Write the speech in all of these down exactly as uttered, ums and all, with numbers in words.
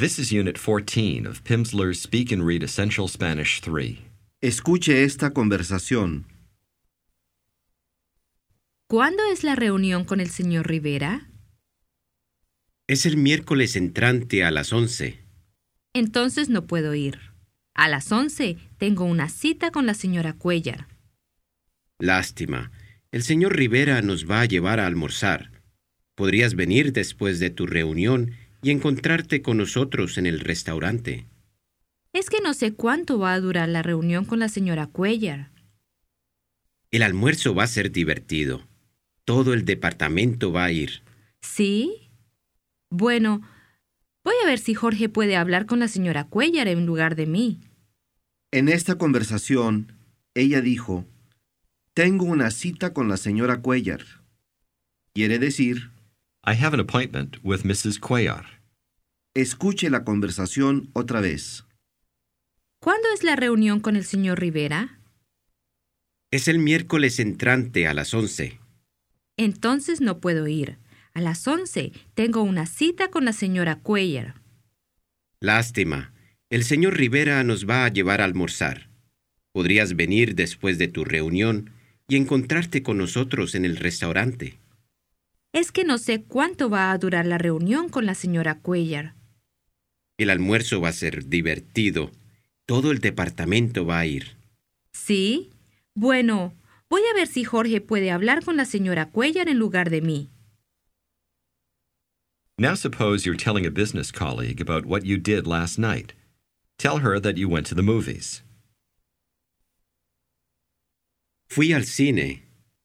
This is Unit fourteen of Pimsleur's Speak and Read Essential Spanish three. Escuche esta conversación. ¿Cuándo es la reunión con el señor Rivera? Es el miércoles entrante a las once. Entonces no puedo ir. A las once tengo una cita con la señora Cuellar. Lástima. El señor Rivera nos va a llevar a almorzar. Podrías venir después de tu reunión y encontrarte con nosotros en el restaurante. Es que no sé cuánto va a durar la reunión con la señora Cuellar. El almuerzo va a ser divertido. Todo el departamento va a ir. ¿Sí? Bueno, voy a ver si Jorge puede hablar con la señora Cuellar en lugar de mí. En esta conversación, ella dijo, tengo una cita con la señora Cuellar. Quiere decir, I have an appointment with Missus Cuellar. escuche la conversación otra vez. ¿Cuándo es la reunión con el señor Rivera? Es el miércoles entrante a las once. Entonces no puedo ir. A las once tengo una cita con la señora Cuellar. Lástima. El señor Rivera nos va a llevar a almorzar. Podrías venir después de tu reunión y encontrarte con nosotros en el restaurante. Es que no sé cuánto va a durar la reunión con la señora Cuellar. El almuerzo va a ser divertido. Todo el departamento va a ir. ¿Sí? Bueno, voy a ver si Jorge puede hablar con la señora Cuellar en lugar de mí. Now suppose you're telling a business colleague about what you did last night. Tell her that you went to the movies. Fui al cine.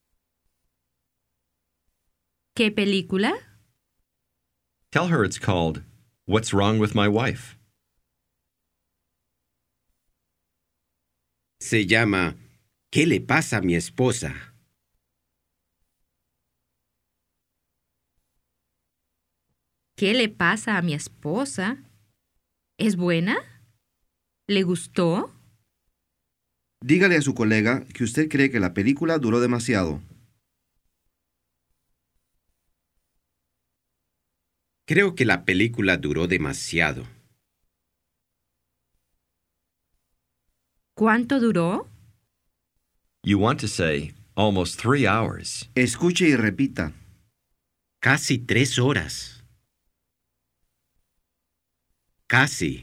¿Qué película? Tell her it's called What's Wrong with My Wife? Se llama ¿Qué le pasa a mi esposa? ¿Qué le pasa a mi esposa? ¿Es buena? ¿Le gustó? Dígale a su colega que usted cree que la película duró demasiado. Creo que la película duró demasiado. ¿Cuánto duró? You want to say almost three hours. Escuche y repita. Casi tres horas. Casi.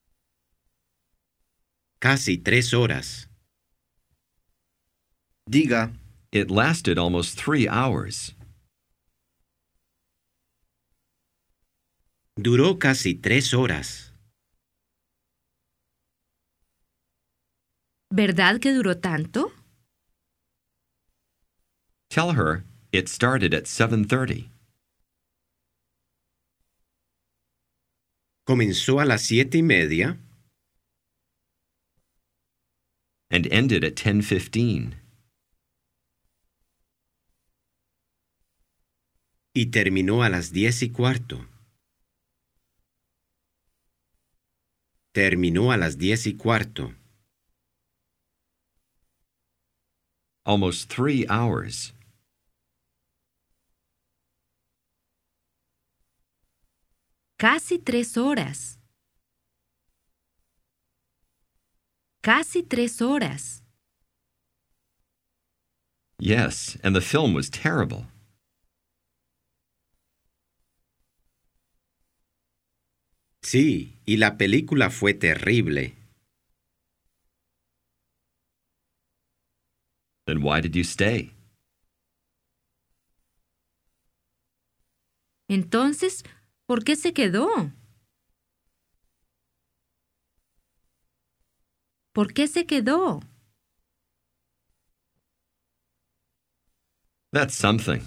Casi tres horas. Diga, It lasted almost three hours. Duró casi tres horas. ¿Verdad que duró tanto? Tell her it started at seven thirty. Comenzó a las siete y media And ended at ten fifteen. y terminó a las diez y cuarto. Terminó a las diez y cuarto. Almost three hours. Casi tres horas. Casi tres horas. Yes, and the film was terrible. Sí, y la película fue terrible. Then why did you stay? Entonces, ¿por qué se quedó? ¿Por qué se quedó? That's something.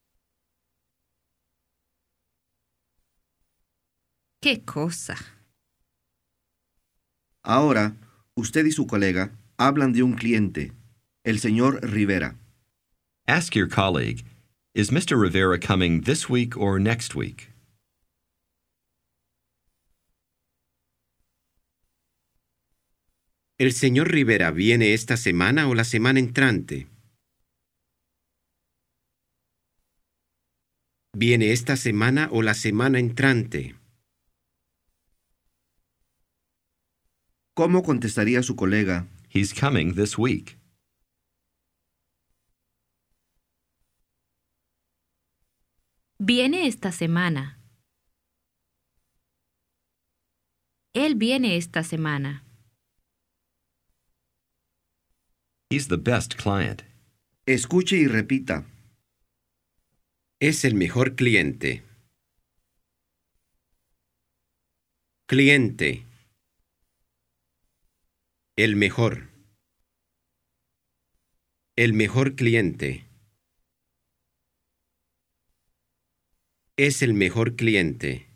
¡Qué cosa! ahora, usted y su colega hablan de un cliente, el señor Rivera. Ask your colleague, is Mister Rivera coming this week or next week? ¿El señor Rivera viene esta semana o la semana entrante? ¿Viene esta semana o la semana entrante? ¿Cómo contestaría su colega? He's coming this week. Viene esta semana. Él viene esta semana. He's the best client. Escuche y repita. Es el mejor cliente. Cliente. El mejor. El mejor cliente. Es el mejor cliente.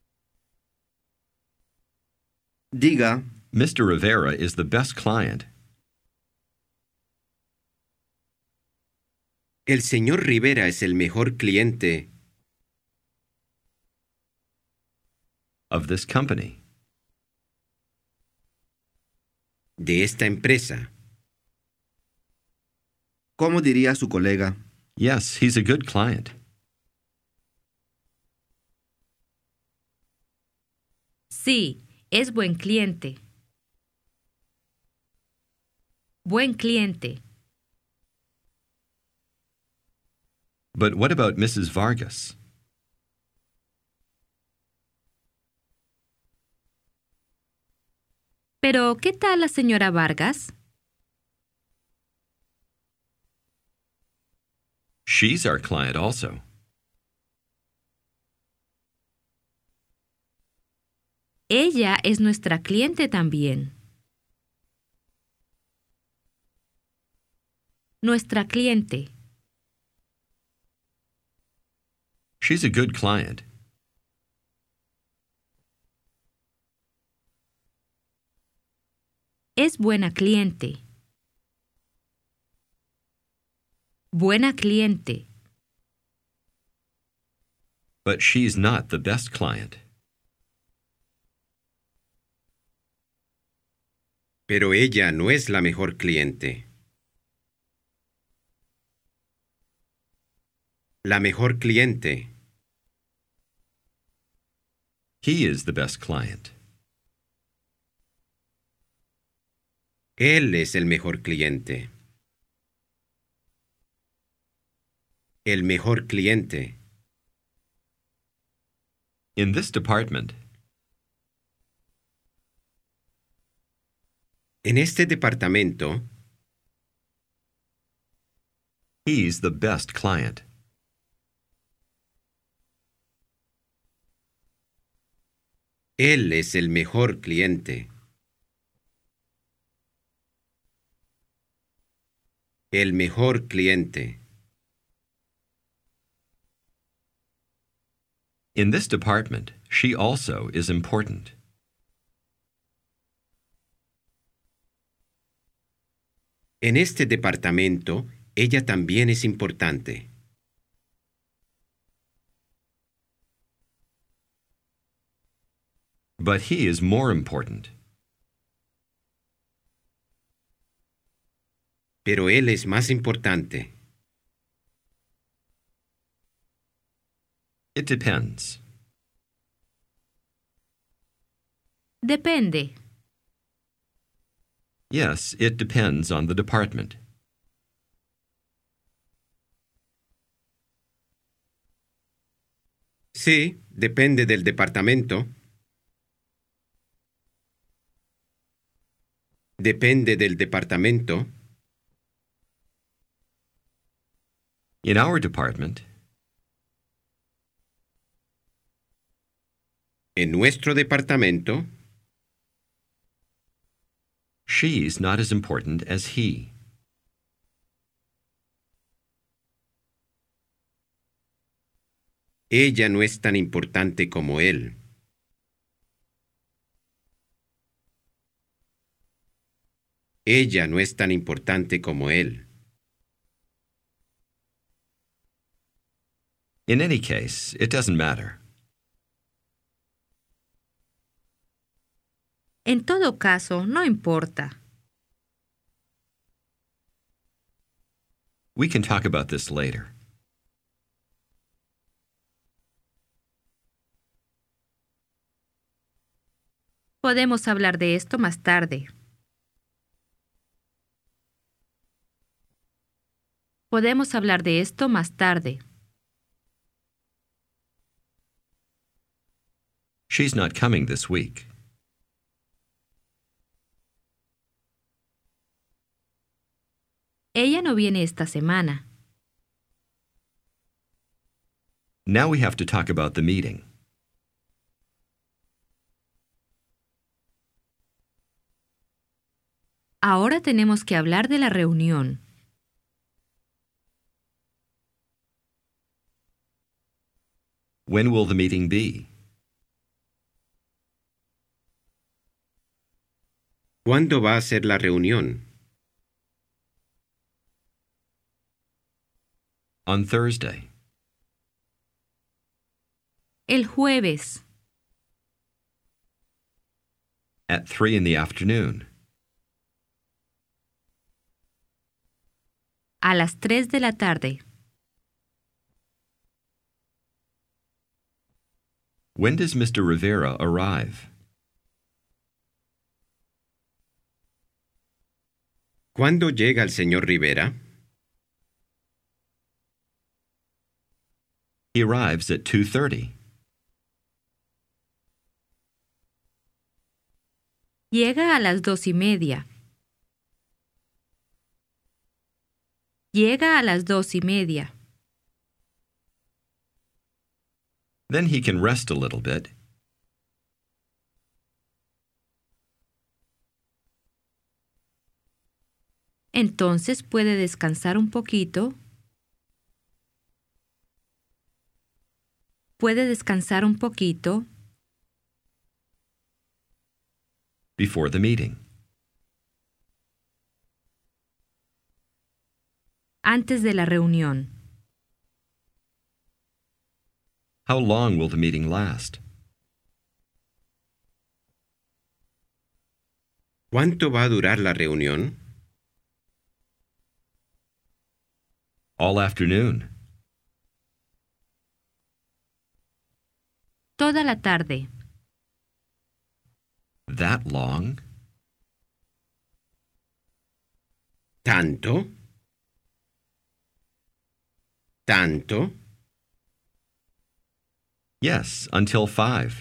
Diga, Mister Rivera is the best client. El señor Rivera es el mejor cliente Of this company. de esta empresa. ¿cómo diría su colega? Yes, he's a good client. Sí, es buen cliente. Buen cliente. But what about Missus Vargas? Pero, ¿qué tal la señora Vargas? She's our client also. Ella es nuestra cliente también. Nuestra cliente. She's a good client. Es buena cliente. Buena cliente. But she's not the best client. Pero ella no es la mejor cliente. La mejor cliente. He is the best client. Él es el mejor cliente. El mejor cliente. In this department, En este departamento, he's the best client. él es el mejor cliente. El mejor cliente. In this department, she also is important. En este departamento, ella también es importante. But he is more important. Pero él es más importante. It depends. Depende. Yes, it depends on the department. Sí, depende del departamento. Depende del departamento. In our department, En nuestro departamento, she's not as important as he. ella no es tan importante como él. Ella no es tan importante como él. In any case, it doesn't matter. En todo caso, no importa. We can talk about this later. Podemos hablar de esto más tarde. Podemos hablar de esto más tarde. She's not coming this week. Ella no viene esta semana. Now we have to talk about the meeting. Ahora tenemos que hablar de la reunión. When will the meeting be? ¿Cuándo va a ser la reunión? On Thursday. El jueves, At three in the afternoon. a las tres de la tarde. When does Mister Rivera arrive? ¿Cuándo llega el señor Rivera? He arrives at two thirty. Llega a las dos y media. Llega a las dos y media. Then he can rest a little bit. Entonces puede descansar un poquito. Puede descansar un poquito Before the meeting. antes de la reunión. How long will the meeting last? ¿Cuánto va a durar la reunión? All afternoon. Toda la tarde. That long? ¿Tanto? ¿Tanto? Yes, until five.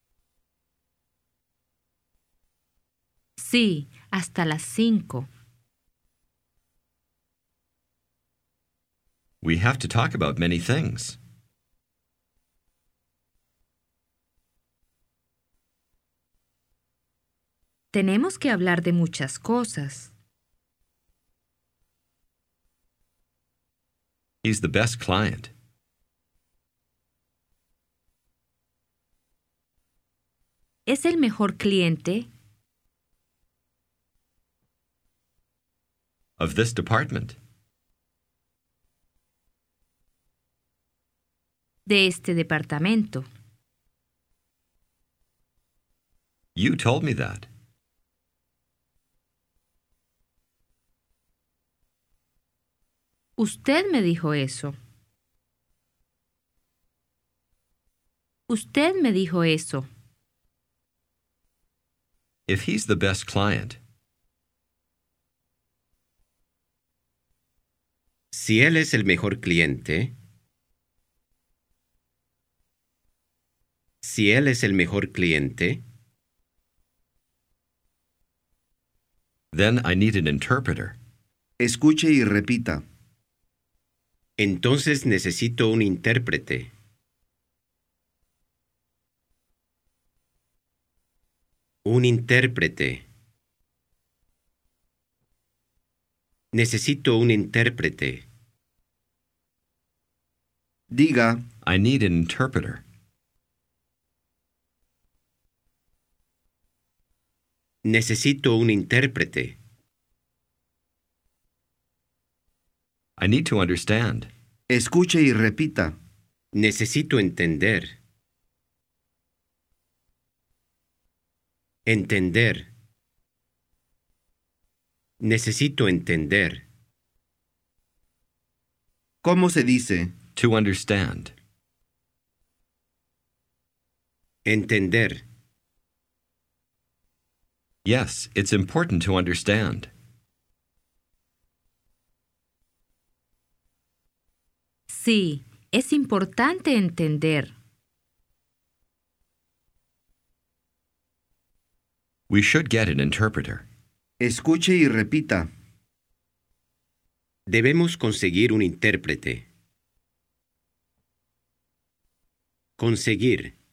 Sí, hasta las cinco. We have to talk about many things. Tenemos que hablar de muchas cosas. He's the best client. Es el mejor cliente Of this department. de este departamento. You told me that. Usted me dijo eso. Usted me dijo eso. If he's the best client, Si él es el mejor cliente, si él es el mejor cliente, then I need an interpreter. Escuche y repita. entonces necesito un intérprete. Un intérprete. Necesito un intérprete. Diga, I need an interpreter. Necesito un intérprete. I need to understand. escuche y repita. Necesito entender. Entender. Necesito entender. ¿Cómo se dice? To understand. Entender. Yes, it's important to understand. Sí, es importante entender. We should get an interpreter. Escuche y repita. Debemos conseguir un intérprete. Conseguir.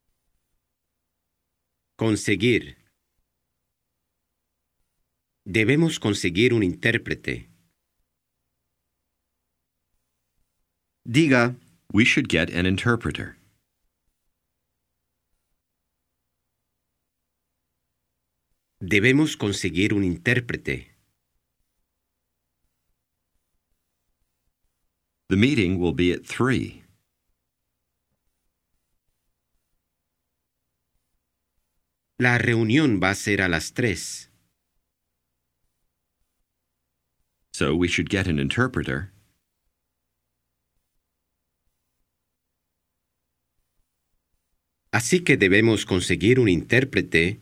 Conseguir. Debemos conseguir un intérprete. Diga, We should get an interpreter. Debemos conseguir un intérprete. The meeting will be at three. La reunión va a ser a las tres. So we should get an interpreter. Así que debemos conseguir un intérprete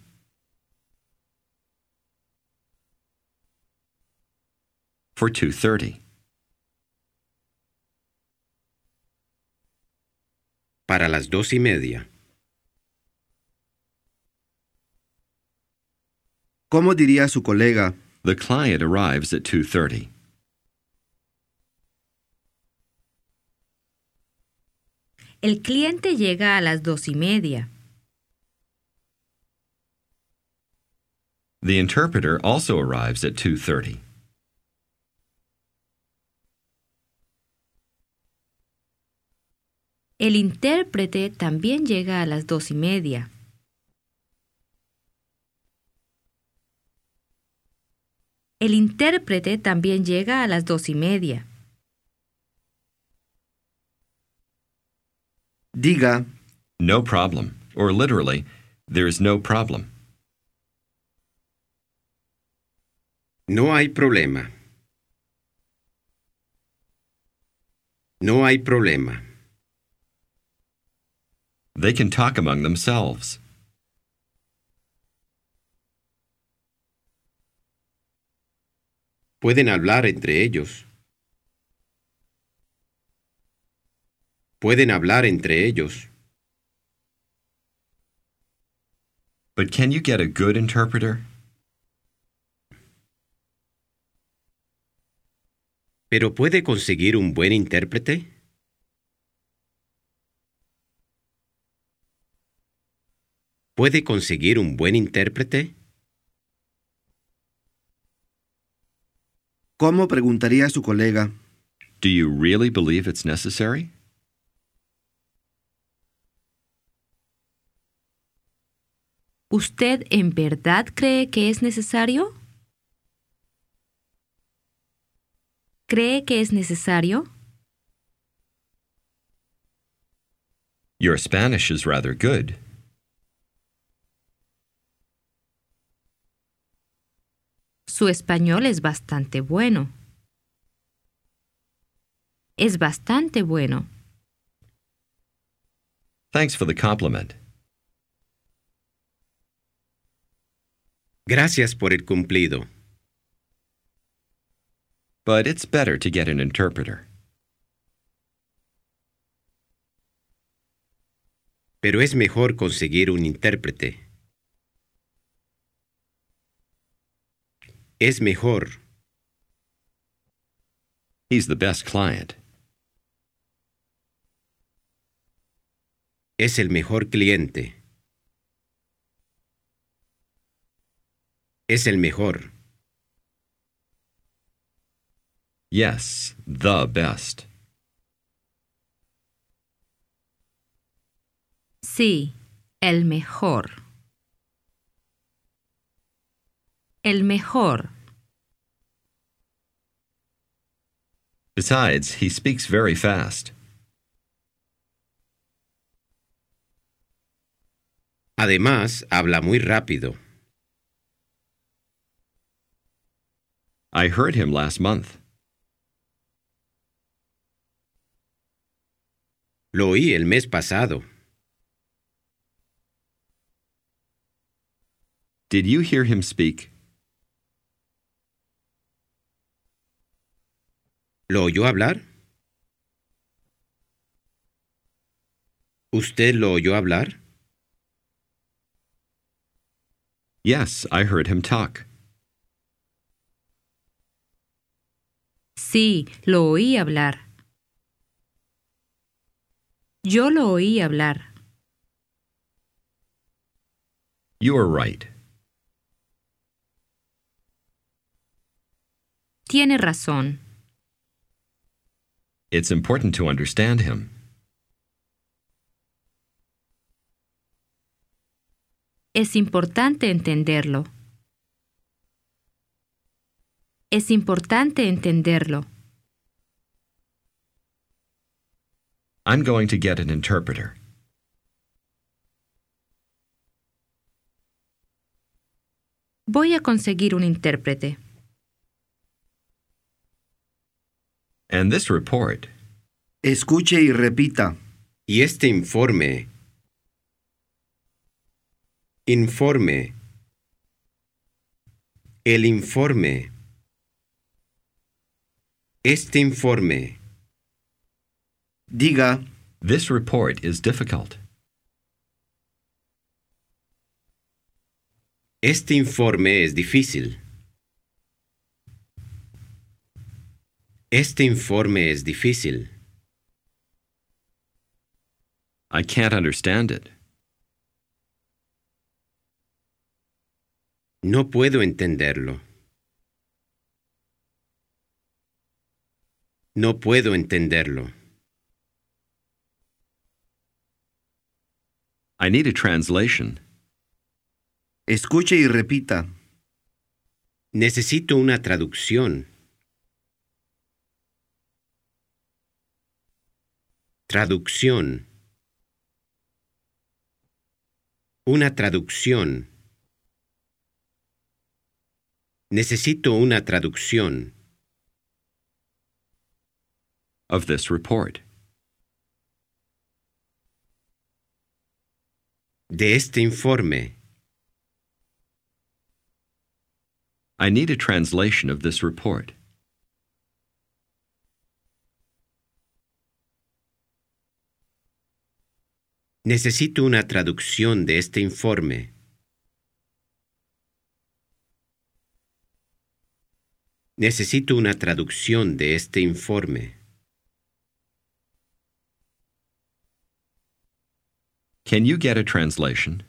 For two thirty. para las dos y media. ¿cómo diría su colega? The client arrives at two thirty. El cliente llega a las dos y media. The interpreter also arrives at two thirty. El intérprete también llega a las dos y media. El intérprete también llega a las dos y media. Diga, No problem. Or literally, there's no problem. No hay problema. No hay problema. They can talk among themselves. Pueden hablar entre ellos. Pueden hablar entre ellos. But can you get a good interpreter? ¿Pero puede conseguir un buen intérprete? ¿Puede conseguir un buen intérprete? ¿cómo preguntaría su colega? Do you really believe it's necessary? ¿Usted en verdad cree que es necesario? ¿Cree que es necesario? Your Spanish is rather good. Su español es bastante bueno. Es bastante bueno. Thanks for the compliment. Gracias por el cumplido. But it's better to get an interpreter. Pero es mejor conseguir un intérprete. Es mejor. He's the best client. Es el mejor cliente. Es el mejor. Yes, the best. Sí, el mejor. El mejor. Besides, he speaks very fast. Además, habla muy rápido. I heard him last month. Lo oí el mes pasado. Did you hear him speak? ¿Lo oyó hablar? ¿Usted lo oyó hablar? Yes, I heard him talk. Sí, lo oí hablar. Yo lo oí hablar. You are right. Tiene razón. It's important to understand him. Es importante entenderlo. Es importante entenderlo. I'm going to get an interpreter. Voy a conseguir un intérprete. And this report, Escuche y repita. Y este informe... Informe. El informe. Este informe. Diga, this report is difficult. Este informe es difícil. Este informe es difícil. I can't understand it. No puedo entenderlo. No puedo entenderlo. I need a translation. escuche y repita. Necesito una traducción. Traducción. Una traducción. Necesito una traducción. Of this report. De este informe. I need a translation of this report. Necesito una traducción de este informe. Necesito una traducción de este informe. Can you get a translation?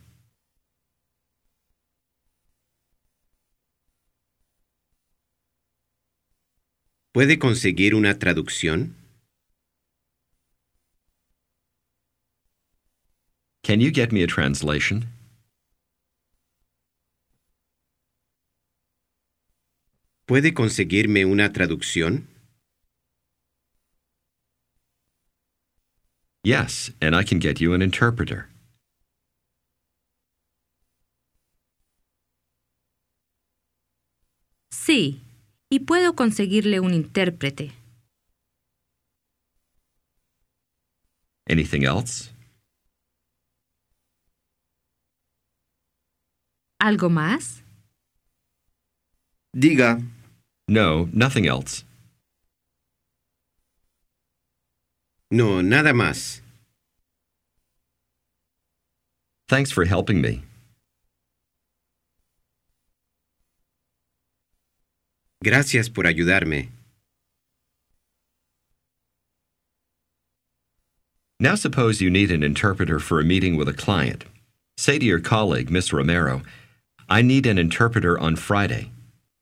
¿Puede conseguir una traducción? Can you get me a translation? ¿Puede conseguirme una traducción? Yes, and I can get you an interpreter. Sí, y puedo conseguirle un intérprete. Anything else? ¿Algo más? Diga, No, nothing else. No, nada más. Thanks for helping me. Gracias por ayudarme. Now suppose you need an interpreter for a meeting with a client. Say to your colleague, Miss Romero, I need an interpreter on Friday.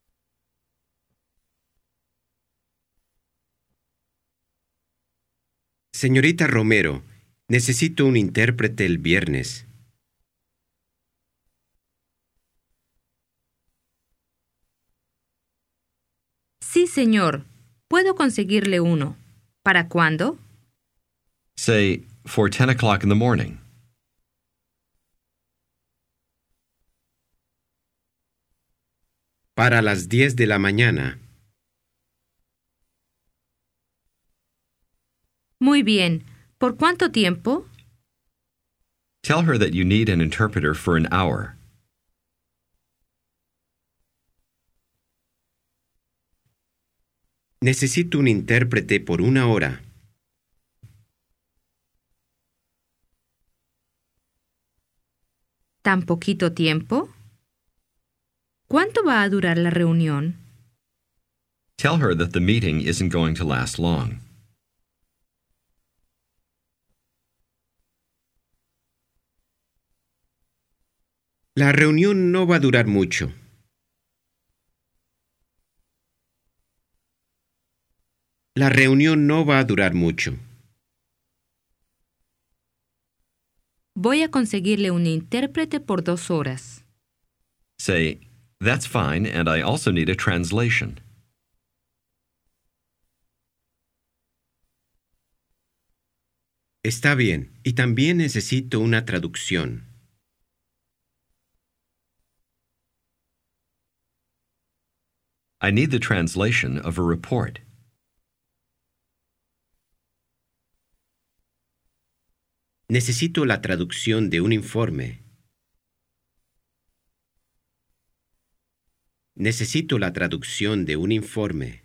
Señorita Romero, necesito un intérprete el viernes. Sí, señor. Puedo conseguirle uno. ¿Para cuándo? Say, for ten o'clock in the morning. Para las diez de la mañana. Muy bien. ¿Por cuánto tiempo? Tell her that you need an interpreter for an hour. Necesito un intérprete por una hora. ¿Tan poquito tiempo? ¿Cuánto va a durar la reunión? Tell her that the meeting isn't going to last long. La reunión no va a durar mucho. La reunión no va a durar mucho. Voy a conseguirle un intérprete por dos horas. Say, that's fine, and I also need a translation. Está bien, y también necesito una traducción. I need the translation of a report. Necesito la traducción de un informe. Necesito la traducción de un informe.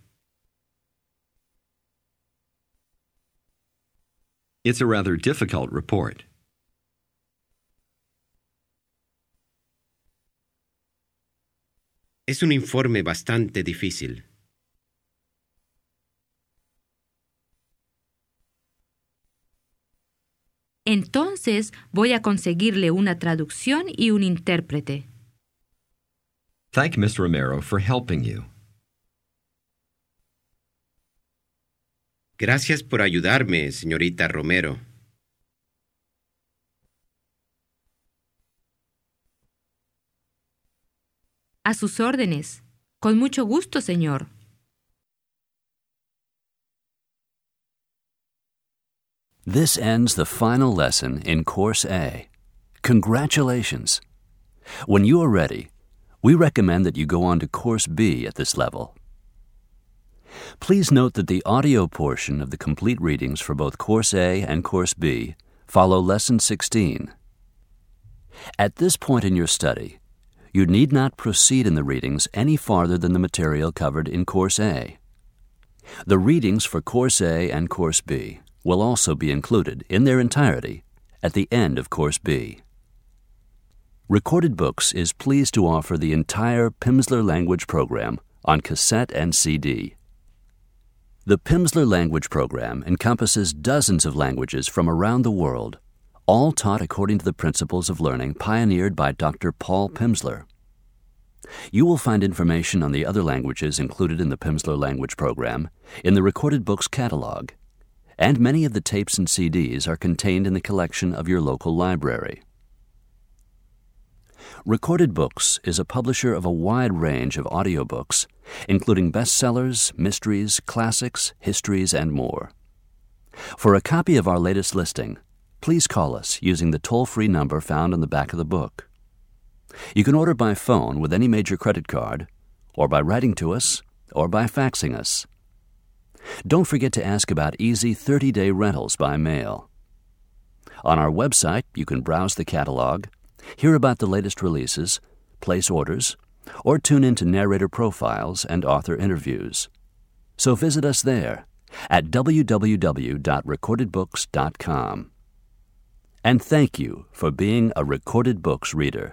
It's a rather difficult report. Es un informe bastante difícil. Entonces voy a conseguirle una traducción y un intérprete. Thank Miss Romero for helping you. Gracias por ayudarme, señorita Romero. A sus órdenes. Con mucho gusto, señor. This ends the final lesson in Course A. Congratulations! When you are ready, we recommend that you go on to Course B at this level. Please note that the audio portion of the complete readings for both Course A and Course B follow Lesson sixteen. At this point in your study, you need not proceed in the readings any farther than the material covered in Course A. The readings for Course A and Course B will also be included in their entirety at the end of Course B. Recorded Books is pleased to offer the entire Pimsleur language program on cassette and C D. The Pimsleur language program encompasses dozens of languages from around the world, all taught according to the principles of learning pioneered by Doctor Paul Pimsleur. You will find information on the other languages included in the Pimsleur language program in the Recorded Books catalog, and many of the tapes and C Ds are contained in the collection of your local library. Recorded Books is a publisher of a wide range of audiobooks, including bestsellers, mysteries, classics, histories, and more. For a copy of our latest listing, please call us using the toll-free number found on the back of the book. You can order by phone with any major credit card, or by writing to us, or by faxing us. Don't forget to ask about easy thirty-day rentals by mail. On our website, you can browse the catalog, hear about the latest releases, place orders, or tune into narrator profiles and author interviews. So visit us there at w w w dot recorded books dot com. And thank you for being a Recorded Books reader.